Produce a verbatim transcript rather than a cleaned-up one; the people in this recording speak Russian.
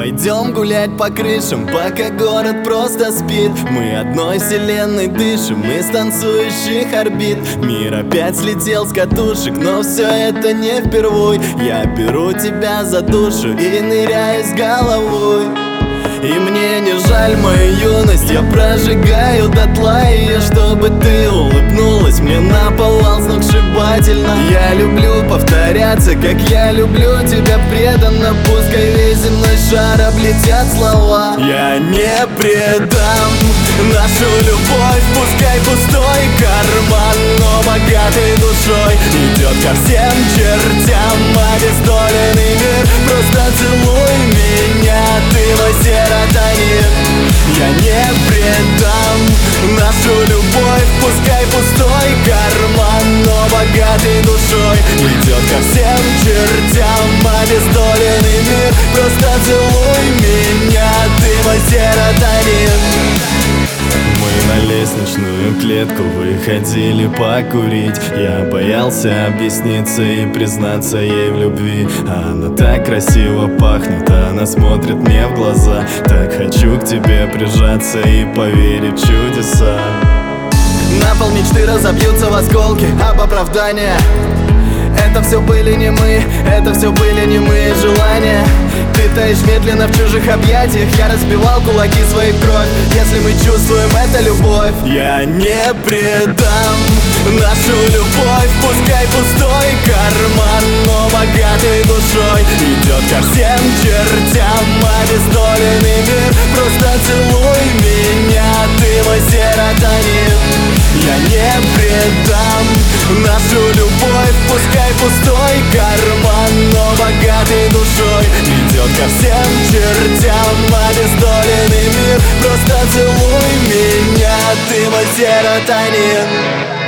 Пойдем гулять по крышам, пока город просто спит. Мы одной вселенной дышим, из танцующих орбит. Мир опять слетел с катушек, но все это не впервой. Я беру тебя за душу и ныряю с головой. И мне не жаль мою юность, я прожигаю дотла ее, чтобы ты улыбнулась мне наповал сногсшибательно. Я люблю повторяться, как я люблю тебя преданно. Пускай весь земной шар облетят слова, я не предам нашу любовь. Пускай пустой карман, но богатый душой идет ко всем чертям. Обездоленный мир, просто целуй меня, ты мой серотонин. Я не предам нашу любовь. Пускай пустой карман, но богатый душой идет ко всем чертям. Обездоленный мир, просто целуй меня, ты мой серотонин. Мы на лестничную клетку выходили покурить. Я боялся объясниться и признаться ей в любви. Она так красиво пахнет, она смотрит мне в глаза. Так хочу к тебе прижаться и поверить в чудеса. На пол мечты разобьются в осколки об оправдания. Это все были не мы, это все были не мы желания. Ты таишь медленно в чужих объятиях, я разбивал кулаки своей в кровь. Если мы чувствуем это любовь, я не предам нашу любовь. Пускай пустой карман, но богатый душой идет ко всем чертям. Обездоленный мир, просто целуй меня, ты мой серотонин. Я не предам нашу любовь. Пускай пустой карман, но богатый душой идет ко всем чертям. Обездоленный мир, просто целуй меня, ты мой серотонин.